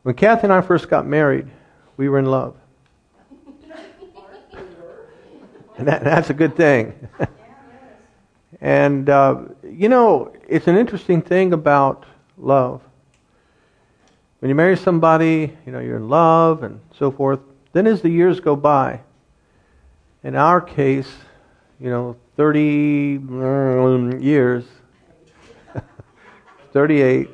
When Kathy and I first got married, we were in love. And that's a good thing. And, it's an interesting thing about love. When you marry somebody, you're in love and so forth. Then as the years go by, in our case, 30 years, 38.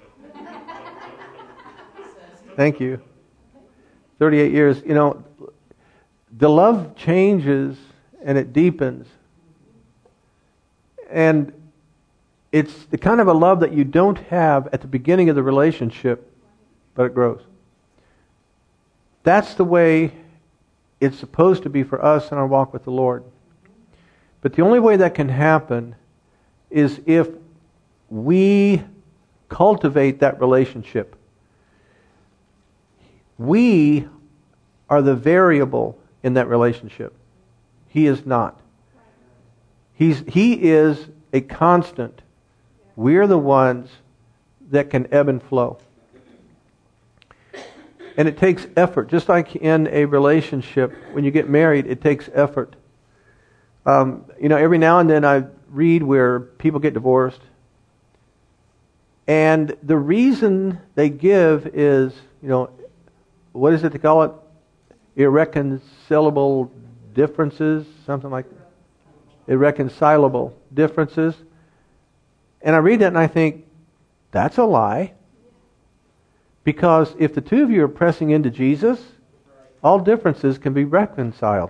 Thank you. 38 years, the love changes and it deepens. And it's the kind of a love that you don't have at the beginning of the relationship, but it grows. That's the way it's supposed to be for us in our walk with the Lord. But the only way that can happen is if we cultivate that relationship. We are the variable in that relationship. He is not. He is a constant. We're the ones that can ebb and flow. And it takes effort. Just like in a relationship, when you get married, it takes effort. Every now and then I read where people get divorced. And the reason they give is, what is it they call it? Irreconcilable differences, something like that. Irreconcilable differences. And I read that and I think, that's a lie. Because if the two of you are pressing into Jesus, all differences can be reconciled,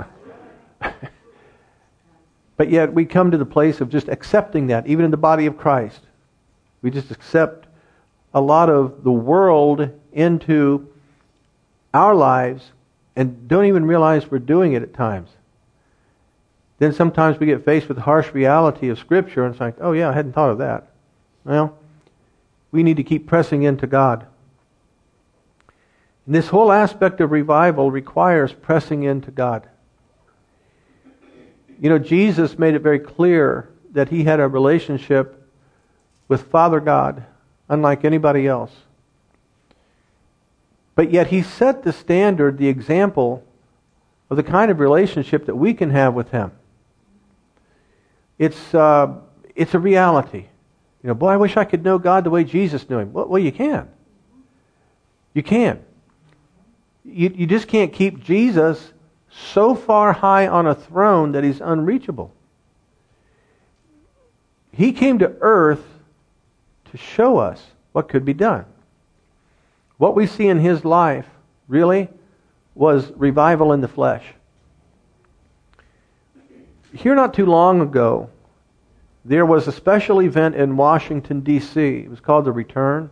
But yet we come to the place of just accepting that, even in the body of Christ. We just accept a lot of the world into our lives and don't even realize we're doing it at times. Then sometimes we get faced with the harsh reality of Scripture and it's like, oh yeah, I hadn't thought of that. Well, we need to keep pressing into God. And this whole aspect of revival requires pressing into God. Jesus made it very clear that He had a relationship with Father God, unlike anybody else. But yet He set the standard, the example of the kind of relationship that we can have with Him. It's a reality. Boy, I wish I could know God the way Jesus knew Him. Well, you can. You can. You just can't keep Jesus so far high on a throne that He's unreachable. He came to earth to show us what could be done. What we see in His life, really, was revival in the flesh. Here not too long ago, there was a special event in Washington, D.C. It was called The Return.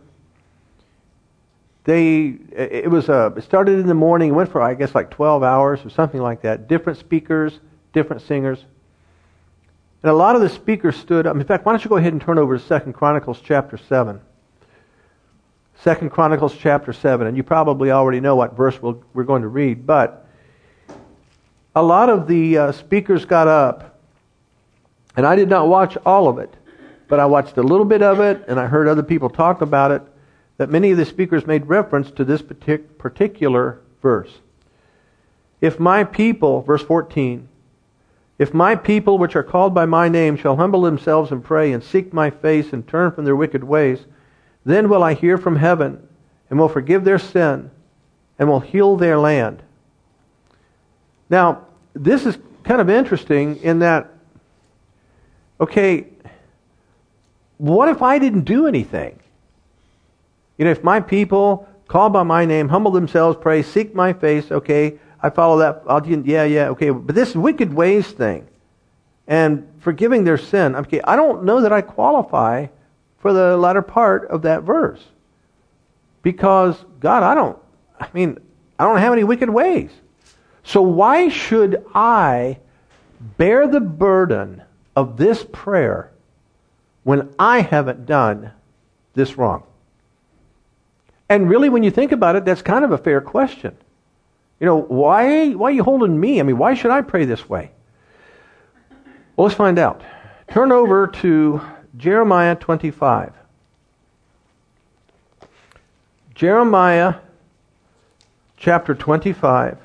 It started in the morning, went for, 12 hours or something like that. Different speakers, different singers. And a lot of the speakers stood up. In fact, why don't you go ahead and turn over to 2 Chronicles chapter 7. 2 Chronicles chapter 7. And you probably already know what verse we're going to read. But a lot of the speakers got up. And I did not watch all of it. But I watched a little bit of it. And I heard other people talk about it. That many of the speakers made reference to this particular verse. If my people, verse 14, if my people which are called by my name shall humble themselves and pray and seek my face and turn from their wicked ways, then will I hear from heaven and will forgive their sin and will heal their land. Now, this is kind of interesting in that, okay, what if I didn't do anything? If my people called by my name, humble themselves, pray, seek my face, okay, I follow that, okay. But this wicked ways thing and forgiving their sin, okay, I don't know that I qualify for the latter part of that verse. Because, God, I don't have any wicked ways. So why should I bear the burden of this prayer when I haven't done this wrong? And really, when you think about it, that's kind of a fair question. Why are you holding me? Why should I pray this way? Well, let's find out. Turn over to Jeremiah 25. Jeremiah chapter 25.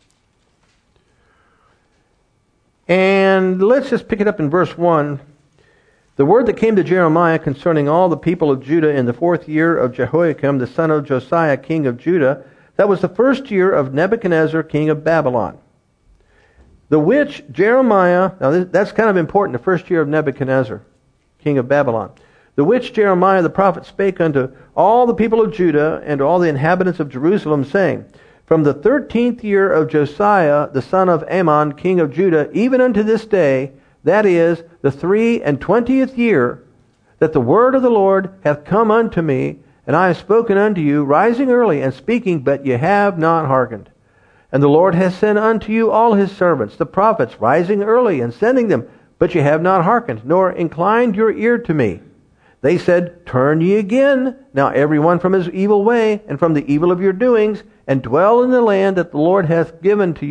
And let's just pick it up in verse 1. The word that came to Jeremiah concerning all the people of Judah in the 4th year of Jehoiakim, the son of Josiah, king of Judah, that was the 1st year of Nebuchadnezzar, king of Babylon. The which Jeremiah, now that's kind of important, the 1st year of Nebuchadnezzar, king of Babylon. The which Jeremiah the prophet spake unto all the people of Judah and to all the inhabitants of Jerusalem, saying, From the 13th year of Josiah, the son of Ammon, king of Judah, even unto this day, that is, the 23 year, that the word of the Lord hath come unto me, and I have spoken unto you, rising early and speaking, but ye have not hearkened. And the Lord hath sent unto you all his servants, the prophets, rising early and sending them, but ye have not hearkened, nor inclined your ear to me. They said, Turn ye again, now every one from his evil way, and from the evil of your doings, and dwell in the land that the Lord hath given unto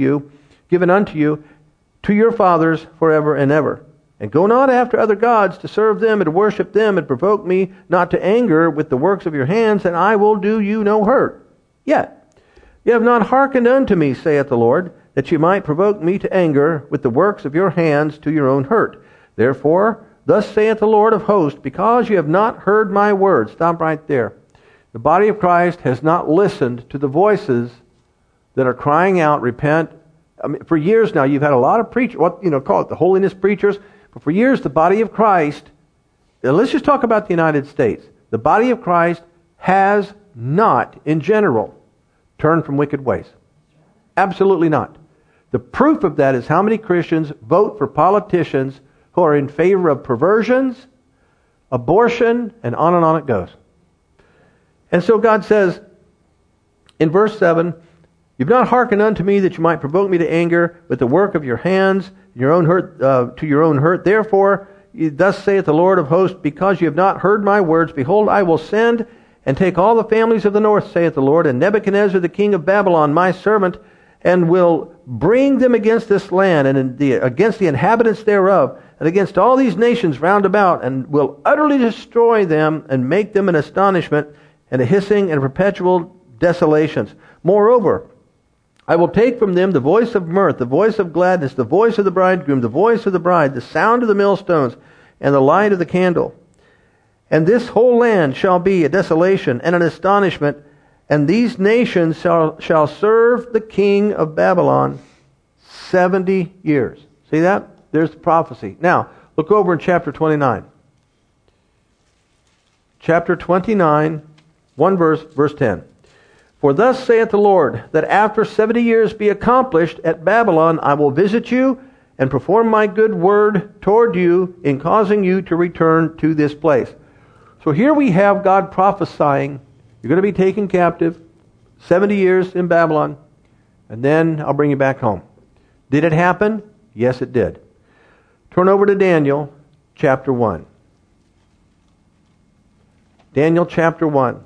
you, to your fathers forever and ever. And go not after other gods to serve them and to worship them, and provoke me not to anger with the works of your hands, and I will do you no hurt. Yet ye have not hearkened unto me, saith the Lord, that ye might provoke me to anger with the works of your hands to your own hurt. Therefore, thus saith the Lord of hosts, because you have not heard my words. Stop right there. The body of Christ has not listened to the voices that are crying out, repent. I mean, for years now, you've had a lot of preachers, call it the holiness preachers, but for years, the body of Christ, now let's just talk about the United States. The body of Christ has not, in general, turned from wicked ways. Absolutely not. The proof of that is how many Christians vote for politicians who are in favor of perversions, abortion, and on it goes. And so God says, in verse 7, You've not hearkened unto me that you might provoke me to anger with the work of your hands, your own hurt, to your own hurt. Therefore, thus saith the Lord of hosts, because you have not heard my words, behold, I will send and take all the families of the north, saith the Lord, and Nebuchadnezzar the king of Babylon, my servant, and will bring them against this land, and against the inhabitants thereof, and against all these nations round about, and will utterly destroy them, and make them an astonishment, and a hissing, and perpetual desolations. Moreover, I will take from them the voice of mirth, the voice of gladness, the voice of the bridegroom, the voice of the bride, the sound of the millstones, and the light of the candle. And this whole land shall be a desolation and an astonishment, and these nations shall serve the king of Babylon 70 years. See that? There's the prophecy. Now, look over in chapter 29. Chapter 29, one verse, verse 10. For thus saith the Lord, that after 70 years be accomplished at Babylon, I will visit you and perform my good word toward you in causing you to return to this place. So here we have God prophesying, you're going to be taken captive, 70 years in Babylon, and then I'll bring you back home. Did it happen? Yes, it did. Turn over to Daniel chapter 1. Daniel chapter 1.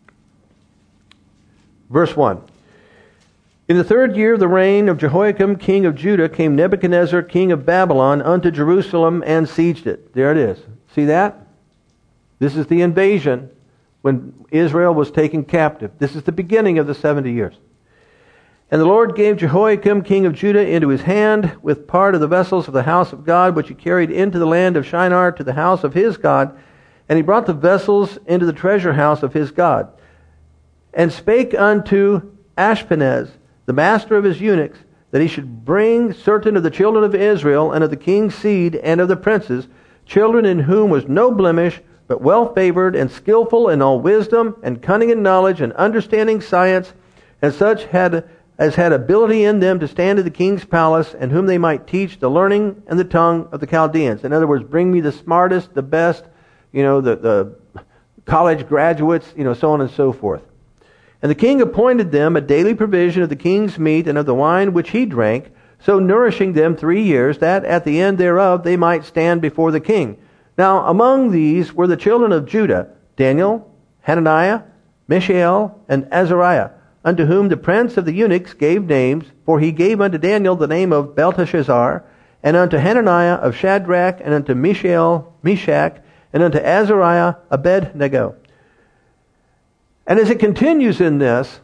Verse 1. In the 3rd year of the reign of Jehoiakim king of Judah came Nebuchadnezzar king of Babylon unto Jerusalem and sieged it. There it is. See that? This is the invasion when Israel was taken captive. This is the beginning of the 70 years. And the Lord gave Jehoiakim king of Judah into his hand with part of the vessels of the house of God, which he carried into the land of Shinar to the house of his God. And he brought the vessels into the treasure house of his God. And spake unto Ashpenaz, the master of his eunuchs, that he should bring certain of the children of Israel, and of the king's seed, and of the princes, children in whom was no blemish, but well favored, and skillful in all wisdom, and cunning in knowledge, and understanding science, and such as had ability in them to stand in the king's palace, and whom they might teach the learning and the tongue of the Chaldeans. In other words, bring me the smartest, the best, the college graduates, so on and so forth. And the king appointed them a daily provision of the king's meat and of the wine which he drank, so nourishing them 3 years, that at the end thereof they might stand before the king. Now among these were the children of Judah, Daniel, Hananiah, Mishael, and Azariah, unto whom the prince of the eunuchs gave names, for he gave unto Daniel the name of Belteshazzar, and unto Hananiah of Shadrach, and unto Mishael, Meshach, and unto Azariah, Abednego. And as it continues in this,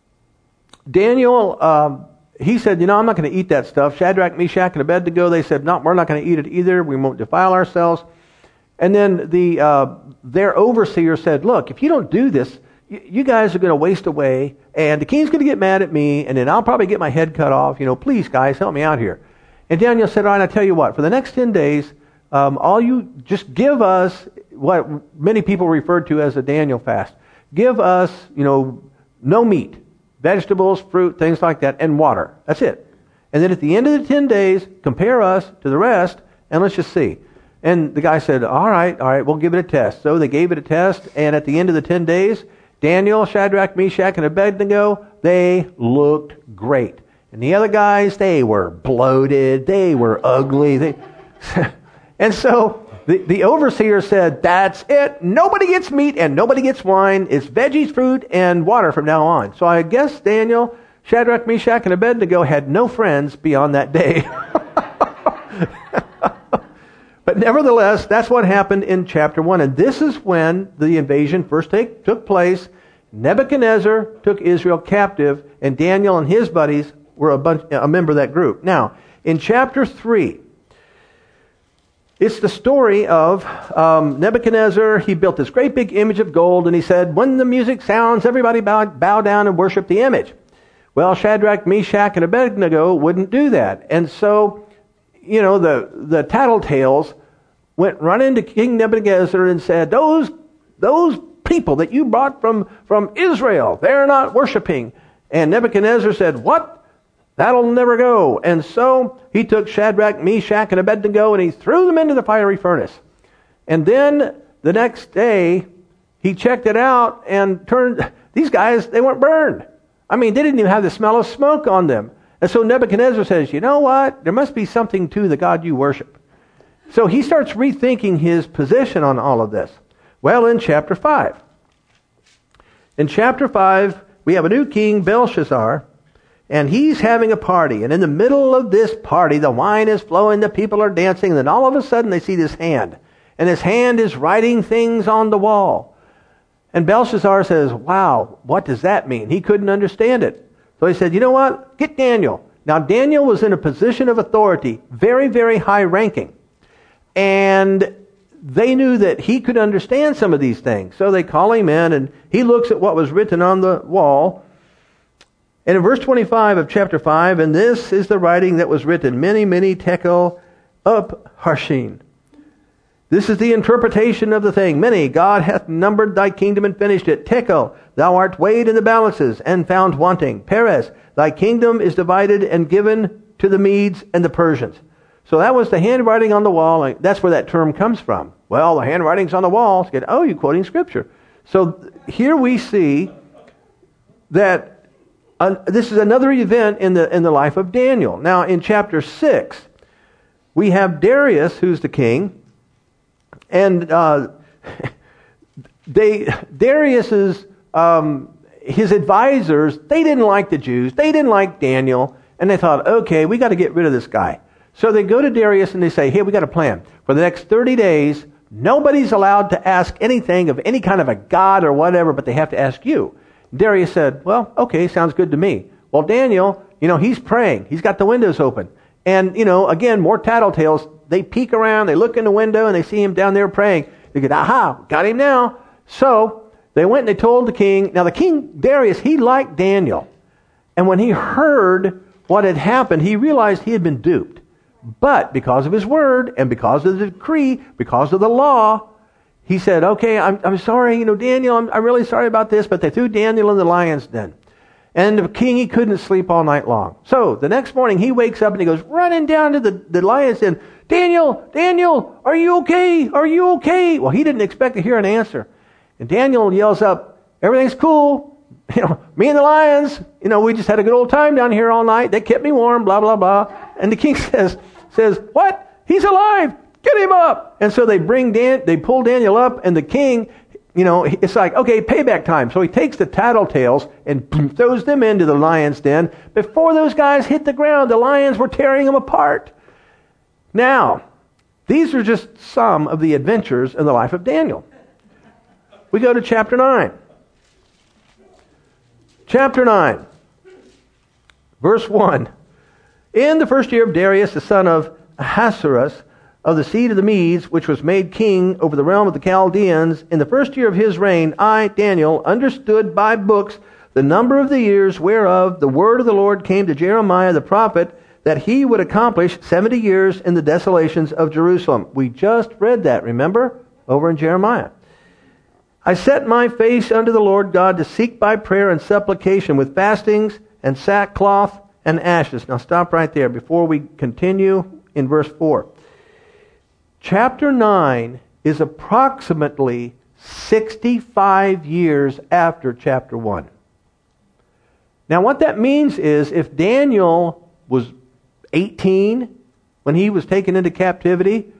Daniel, he said, I'm not going to eat that stuff. Shadrach, Meshach, and Abednego, they said, no, we're not going to eat it either. We won't defile ourselves. And then their overseer said, look, if you don't do this, you guys are going to waste away, and the king's going to get mad at me, and then I'll probably get my head cut off. Please, guys, help me out here. And Daniel said, all right, I'll tell you what, for the next 10 days, all you just give us what many people refer to as a Daniel fast. Give us, no meat, vegetables, fruit, things like that, and water. That's it. And then at the end of the 10 days, compare us to the rest, and let's just see. And the guy said, all right, we'll give it a test. So they gave it a test, and at the end of the 10 days, Daniel, Shadrach, Meshach, and Abednego, they looked great. And the other guys, they were bloated, they were ugly. And so the overseer said, that's it. Nobody gets meat and nobody gets wine. It's veggies, fruit, and water from now on. So I guess Daniel, Shadrach, Meshach, and Abednego had no friends beyond that day. But nevertheless, that's what happened in chapter 1. And this is when the invasion first took place. Nebuchadnezzar took Israel captive, and Daniel and his buddies were a member of that group. Now, in chapter 3, it's the story of Nebuchadnezzar. He built this great big image of gold, and he said, when the music sounds, everybody bow down and worship the image. Well, Shadrach, Meshach, and Abednego wouldn't do that. And so, the tattletales went running to King Nebuchadnezzar and said, those people that you brought from Israel, they're not worshiping. And Nebuchadnezzar said, what? That'll never go. And so he took Shadrach, Meshach, and Abednego, and he threw them into the fiery furnace. And then the next day, he checked it out and these guys, they weren't burned. They didn't even have the smell of smoke on them. And so Nebuchadnezzar says, you know what? There must be something to the God you worship. So he starts rethinking his position on all of this. Well, in chapter 5. In chapter 5, we have a new king, Belshazzar, and he's having a party. And in the middle of this party, the wine is flowing, the people are dancing, and then all of a sudden they see this hand. And this hand is writing things on the wall. And Belshazzar says, wow, what does that mean? He couldn't understand it. So he said, you know what? Get Daniel. Now, Daniel was in a position of authority, very, very high ranking. And they knew that he could understand some of these things. So they call him in, and he looks at what was written on the wall. And in verse 25 of chapter 5, and this is the writing that was written, many, many tekel upharsin. This is the interpretation of the thing. Many, God hath numbered thy kingdom and finished it. Tekel, thou art weighed in the balances and found wanting. Peres, thy kingdom is divided and given to the Medes and the Persians. So that was the handwriting on the wall. That's where that term comes from. Well, the handwriting's on the wall. Oh, you're quoting Scripture. So here we see that this is another event in the life of Daniel. Now, in chapter 6, we have Darius, who's the king. And Darius's his advisors, they didn't like the Jews. They didn't like Daniel. And they thought, okay, we got to get rid of this guy. So they go to Darius and they say, hey, we got a plan. For the next 30 days, nobody's allowed to ask anything of any kind of a god or whatever, but they have to ask you. Darius said, well, okay, sounds good to me. Well, Daniel, he's praying. He's got the windows open. And, again, more tattletales. They peek around, they look in the window, and they see him down there praying. They go, aha, got him now. So they went and they told the king. Now, the king, Darius, he liked Daniel. And when he heard what had happened, he realized he had been duped. But because of his word and because of the decree, because of the law, he said, okay, I'm sorry, Daniel, I'm really sorry about this. But they threw Daniel in the lion's den. And the king, he couldn't sleep all night long. So the next morning, he wakes up and he goes running down to the lion's den. Daniel, are you okay? Are you okay? Well, he didn't expect to hear an answer. And Daniel yells up, everything's cool. Me and the lions, we just had a good old time down here all night. They kept me warm, blah, blah, blah. And the king says, what? He's alive. Get him up. And so they pull Daniel up, and the king, it's like, okay, payback time. So he takes the tattletales and throws them into the lion's den. Before those guys hit the ground, the lions were tearing them apart. Now, these are just some of the adventures in the life of Daniel. We go to chapter 9. Chapter 9, verse 1. In the first year of Darius, the son of Ahasuerus, of the seed of the Medes, which was made king over the realm of the Chaldeans, in the first year of his reign, I, Daniel, understood by books the number of the years whereof the word of the Lord came to Jeremiah the prophet, that he would accomplish 70 years in the desolations of Jerusalem. We just read that, remember? Over in Jeremiah. I set my face unto the Lord God to seek by prayer and supplication with fastings and sackcloth and ashes. Now stop right there before we continue in verse 4. Chapter 9 is approximately 65 years after chapter 1. Now what that means is if Daniel was 18 when he was taken into captivity,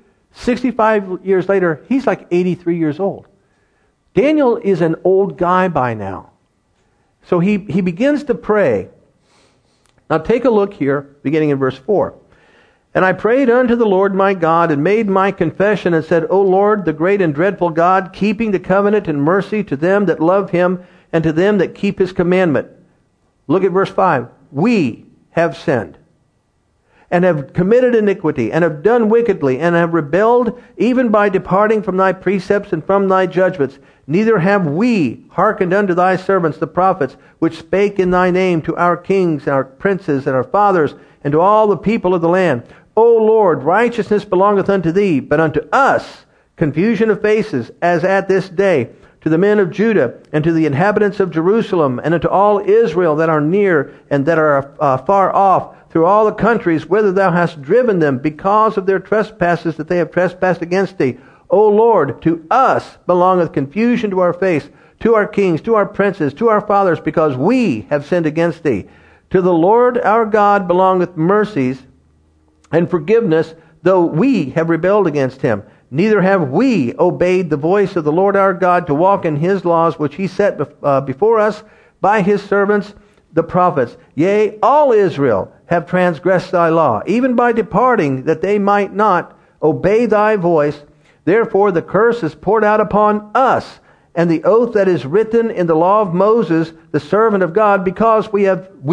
65 years later, he's like 83 years old. Daniel is an old guy by now. So he begins to pray. Now take a look here, beginning in verse 4. And I prayed unto the Lord my God, and made my confession, and said, O Lord, the great and dreadful God, keeping the covenant and mercy to them that love him, and to them that keep his commandment. Look at verse 5. We have sinned, and have committed iniquity, and have done wickedly, and have rebelled, even by departing from thy precepts and from thy judgments. Neither have we hearkened unto thy servants the prophets, which spake in thy name to our kings, and our princes, and our fathers, and to all the people of the land. O Lord, righteousness belongeth unto thee, but unto us confusion of faces, as at this day, to the men of Judah, and to the inhabitants of Jerusalem, and unto all Israel that are near, and that are far off, through all the countries whither thou hast driven them, because of their trespasses that they have trespassed against thee. O Lord, to us belongeth confusion to our face, to our kings, to our princes, to our fathers, because we have sinned against thee. To the Lord our God belongeth mercies and forgiveness, though we have rebelled against him. Neither have we obeyed the voice of the Lord our God to walk in his laws, which he set before us by his servants the prophets. Yea, all Israel have transgressed thy law, even by departing, that they might not obey thy voice. Therefore the curse is poured out upon us, and the oath that is written in the law of Moses, the servant of God, because we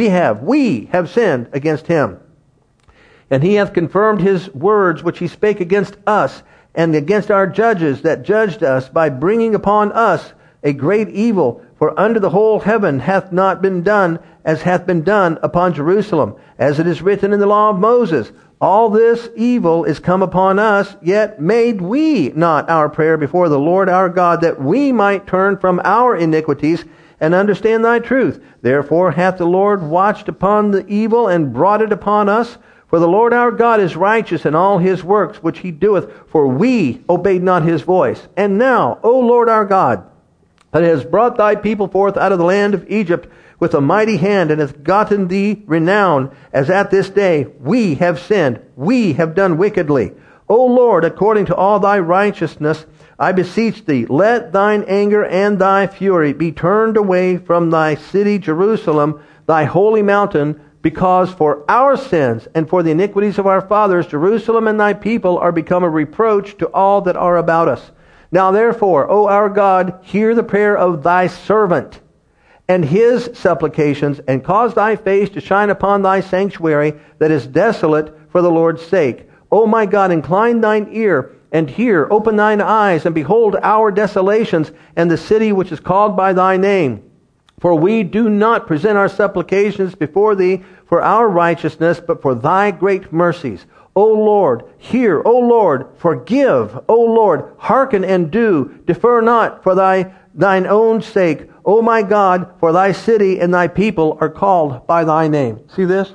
have sinned against him. And he hath confirmed his words which he spake against us, and against our judges that judged us, by bringing upon us a great evil. For under the whole heaven hath not been done as hath been done upon Jerusalem, as it is written in the law of Moses. All this evil is come upon us, yet made we not our prayer before the Lord our God, that we might turn from our iniquities and understand thy truth. Therefore hath the Lord watched upon the evil and brought it upon us. For the Lord our God is righteous in all his works which he doeth, for we obeyed not his voice. And now, O Lord our God, that has brought thy people forth out of the land of Egypt with a mighty hand, and hath gotten thee renown, as at this day, we have sinned, we have done wickedly. O Lord, according to all thy righteousness, I beseech thee, let thine anger and thy fury be turned away from thy city Jerusalem, thy holy mountain, because for our sins and for the iniquities of our fathers, Jerusalem and thy people are become a reproach to all that are about us. Now therefore, O our God, hear the prayer of thy servant and his supplications, and cause thy face to shine upon thy sanctuary that is desolate for the Lord's sake. O my God, incline thine ear and hear, open thine eyes, and behold our desolations, and the city which is called by thy name. For we do not present our supplications before thee for our righteousness, but for thy great mercies. O Lord, hear. O Lord, forgive. O Lord, hearken and do. Defer not for thine own sake. O my God, for thy city and thy people are called by thy name. See this?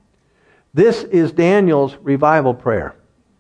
This is Daniel's revival prayer.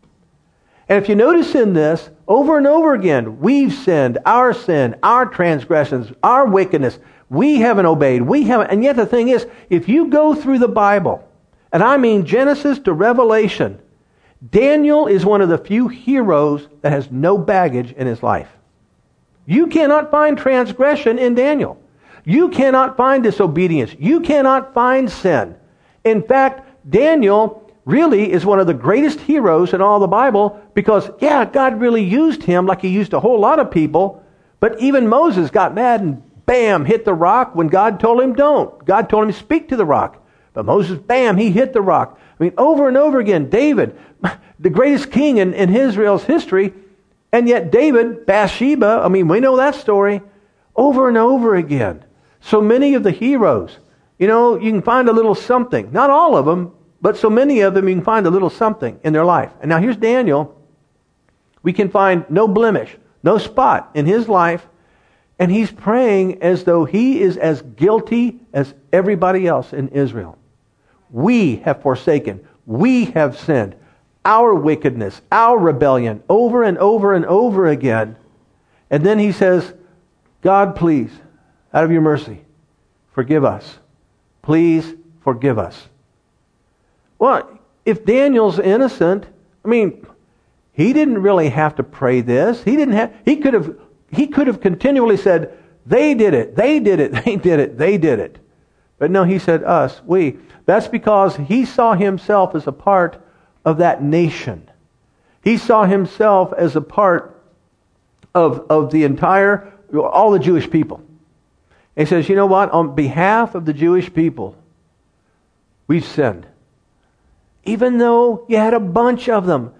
And if you notice in this, over and over again, we've sinned, our sin, our transgressions, our wickedness. We haven't obeyed. We haven't. And yet the thing is, if you go through the Bible, and I mean Genesis to Revelation, Daniel is one of the few heroes that has no baggage in his life. You cannot find transgression in Daniel. You cannot find disobedience. You cannot find sin. In fact, Daniel really is one of the greatest heroes in all the Bible because, God really used him like he used a whole lot of people, but even Moses got mad and bam, hit the rock when God told him don't. God told him to speak to the rock. But Moses, bam, he hit the rock. I mean, over and over again, David, the greatest king in Israel's history, and yet David, Bathsheba, I mean, we know that story, over and over again. So many of the heroes, you can find a little something. Not all of them, but so many of them you can find a little something in their life. And now here's Daniel. We can find no blemish, no spot in his life. And he's praying as though he is as guilty as everybody else in Israel. We have forsaken. We have sinned. Our wickedness, our rebellion, over and over and over again. And then he says, God, please, out of your mercy, forgive us. Please forgive us. Well, if Daniel's innocent, I mean, he didn't really have to pray this. He could have continually said, they did it, they did it, they did it, they did it. But no, he said us, we. That's because he saw himself as a part of that nation. He saw himself as a part of all the Jewish people. And he says, you know what? On behalf of the Jewish people, we've sinned. Even though you had a bunch of them.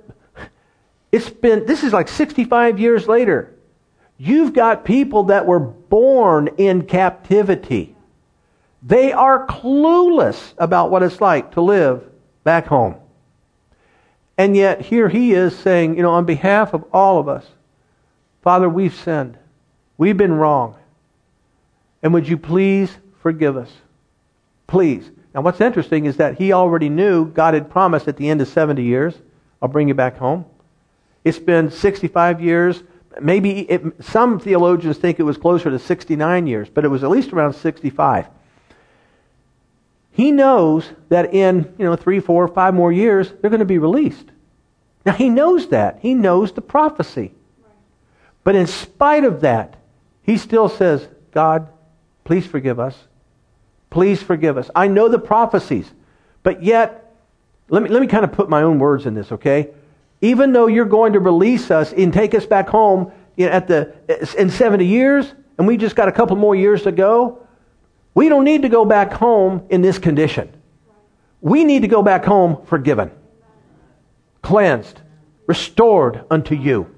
This is like 65 years later. You've got people that were born in captivity. They are clueless about what it's like to live back home. And yet here he is saying, on behalf of all of us, Father, we've sinned. We've been wrong. And would you please forgive us? Please. Now what's interesting is that he already knew God had promised at the end of 70 years, I'll bring you back home. It's been 65 years. Some theologians think it was closer to 69 years, but it was at least around 65. He knows that in 3, 4, 5 more years, they're going to be released. Now he knows that. He knows the prophecy. But in spite of that, he still says, God, please forgive us. Please forgive us. I know the prophecies, but yet, let me kind of put my own words in this, okay? Even though you're going to release us and take us back home in 70 years, and we just got a couple more years to go, we don't need to go back home in this condition. We need to go back home forgiven, cleansed, restored unto you.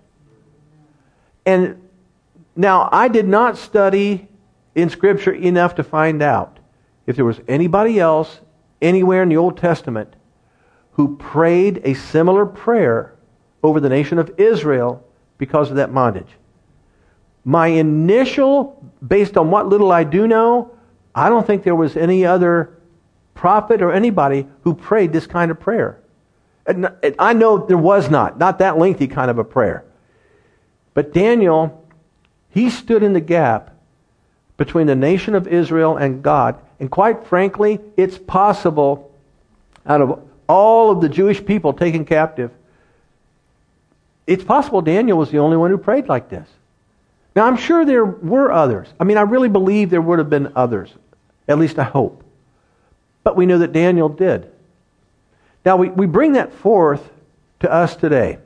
And now, I did not study in Scripture enough to find out if there was anybody else anywhere in the Old Testament who prayed a similar prayer over the nation of Israel because of that bondage. My initial, based on what little I do know, I don't think there was any other prophet or anybody who prayed this kind of prayer. And I know there was not that lengthy kind of a prayer. But Daniel, he stood in the gap between the nation of Israel and God. And quite frankly, it's possible, out of all of the Jewish people taken captive, it's possible Daniel was the only one who prayed like this. Now, I'm sure there were others. I mean, I really believe there would have been others. At least I hope. But we know that Daniel did. Now, we bring that forth to us today.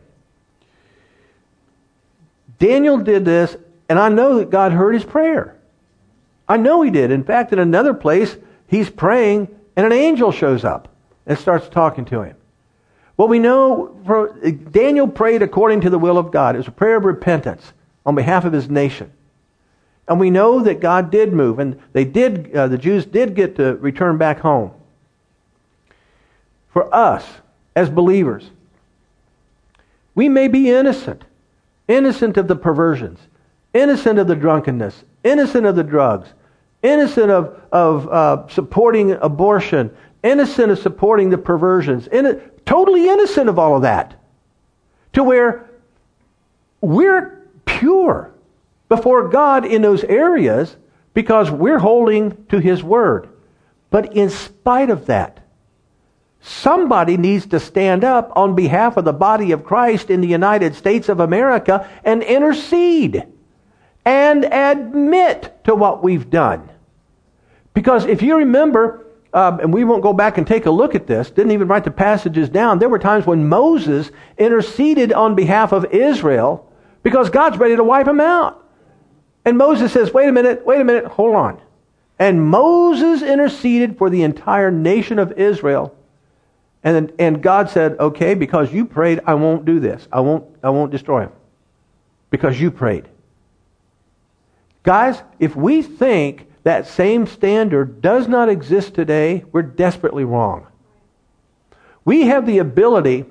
Daniel did this, and I know that God heard his prayer. I know he did. In fact, in another place, he's praying, and an angel shows up and starts talking to him. Well, we know Daniel prayed according to the will of God. It was a prayer of repentance on behalf of his nation. And we know that God did move, and the Jews did get to return back home. For us, as believers, we may be innocent of the perversions, innocent of the drunkenness, innocent of the drugs, innocent of supporting abortion, innocent of supporting the perversions, totally innocent of all of that, to where we're pure before God in those areas because we're holding to His Word. But in spite of that, somebody needs to stand up on behalf of the body of Christ in the United States of America and intercede and admit to what we've done. Because if you remember, and we won't go back and take a look at this, didn't even write the passages down, there were times when Moses interceded on behalf of Israel because God's ready to wipe them out. And Moses says, wait a minute, hold on. And Moses interceded for the entire nation of Israel. And God said, okay, because you prayed, I won't do this. I won't destroy them. Because you prayed. Guys, if we think that same standard does not exist today, we're desperately wrong. We have the ability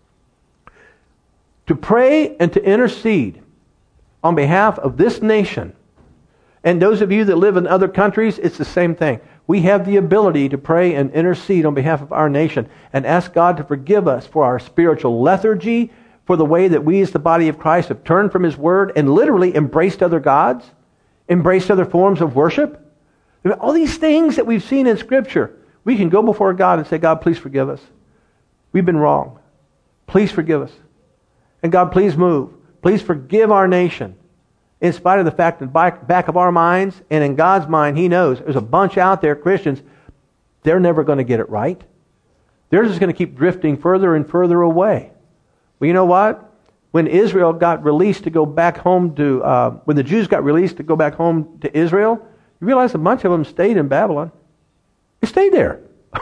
to pray and to intercede on behalf of this nation. And those of you that live in other countries, it's the same thing. We have the ability to pray and intercede on behalf of our nation and ask God to forgive us for our spiritual lethargy, for the way that we as the body of Christ have turned from His Word and literally embraced other gods, embraced other forms of worship. All these things that we've seen in Scripture, we can go before God and say, God, please forgive us. We've been wrong. Please forgive us. And God, please move. Please forgive our nation. In spite of the fact that back of our minds and in God's mind, He knows there's a bunch out there, Christians, they're never going to get it right. They're just going to keep drifting further and further away. Well, you know what? When Israel got released to go back home to, when the Jews got released to go back home to Israel, you realize a bunch of them stayed in Babylon. They stayed there.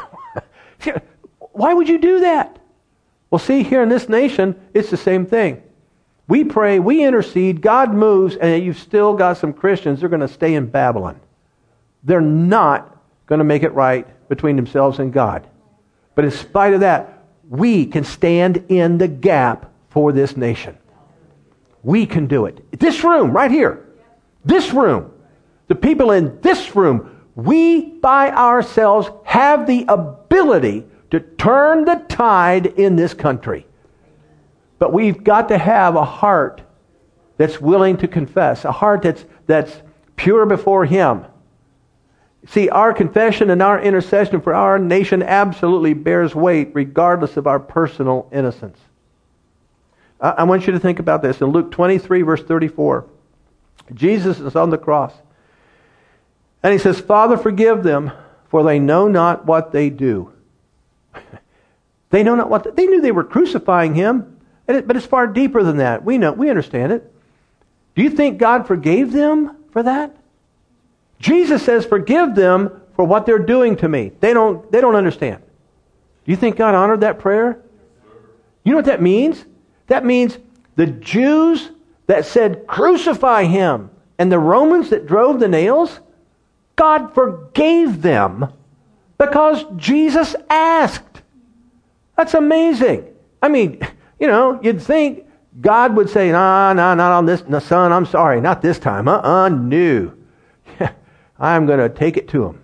Why would you do that? Well, see, here in this nation, it's the same thing. We pray, we intercede, God moves, and you've still got some Christians that are going to stay in Babylon. They're not going to make it right between themselves and God. But in spite of that, we can stand in the gap for this nation. We can do it. This room, right here. This room. The people in this room, we by ourselves have the ability to turn the tide in this country. But we've got to have a heart that's willing to confess, a heart that's pure before Him. See, our confession and our intercession for our nation absolutely bears weight regardless of our personal innocence. I want you to think about this. In Luke 23, verse 34, Jesus is on the cross. And He says, Father, forgive them, for they know not what they do. They know not what they knew they were crucifying Him, but it's far deeper than that. We understand it. Do you think God forgave them for that? Jesus says, forgive them for what they're doing to me. They don't understand. Do you think God honored that prayer? You know what that means? That means the Jews that said, crucify Him, and the Romans that drove the nails, God forgave them because Jesus asked. That's amazing. I mean, you'd think God would say, no, not on this, no, son, I'm sorry, not this time. No. I'm going to take it to Him.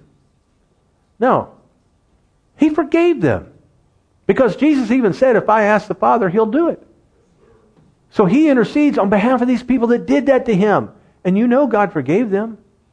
No. He forgave them. Because Jesus even said, if I ask the Father, He'll do it. So He intercedes on behalf of these people that did that to Him. And God forgave them.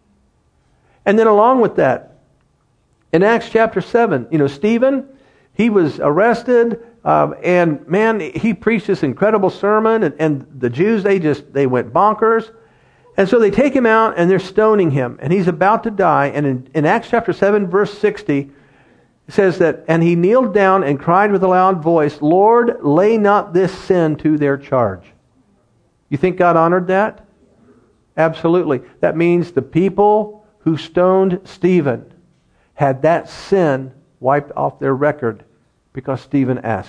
And then along with that, in Acts chapter 7, Stephen, he was arrested, and man, he preached this incredible sermon, and the Jews, they went bonkers. And so they take him out, and they're stoning him, and he's about to die. And in Acts chapter 7, verse 60, it says that, and he kneeled down and cried with a loud voice, Lord, lay not this sin to their charge. You think God honored that? Absolutely. That means the people who stoned Stephen had that sin wiped off their record because Stephen asked.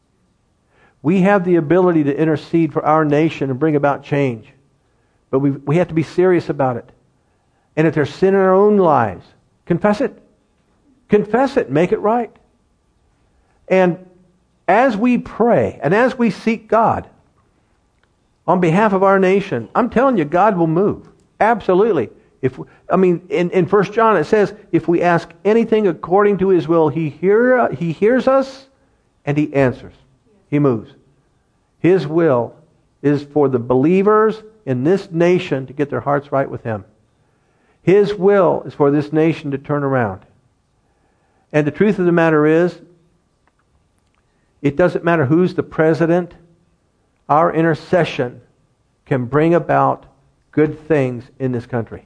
We have the ability to intercede for our nation and bring about change. But we have to be serious about it. And if there's sin in our own lives, confess it. Confess it. Make it right. And as we pray and as we seek God on behalf of our nation, I'm telling you, God will move. Absolutely. In 1 John it says, if we ask anything according to His will, He hears us and He answers. He moves. His will is for the believers in this nation to get their hearts right with Him. His will is for this nation to turn around. And the truth of the matter is, it doesn't matter who's the president, our intercession can bring about good things in this country.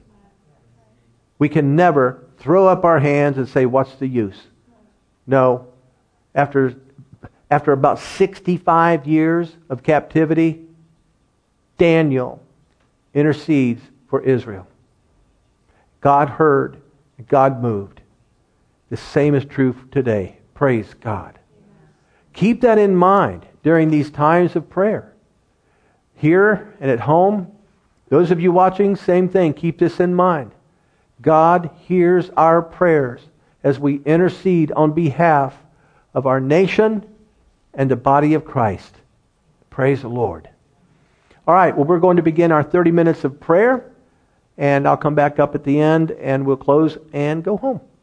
We can never throw up our hands and say, what's the use? No. After about 65 years of captivity, Daniel intercedes for Israel. God heard, God moved. The same is true today. Praise God. Keep that in mind during these times of prayer. Here and at home, those of you watching, same thing. Keep this in mind. God hears our prayers as we intercede on behalf of our nation and the body of Christ. Praise the Lord. All right, well, we're going to begin our 30 minutes of prayer, and I'll come back up at the end, and we'll close and go home.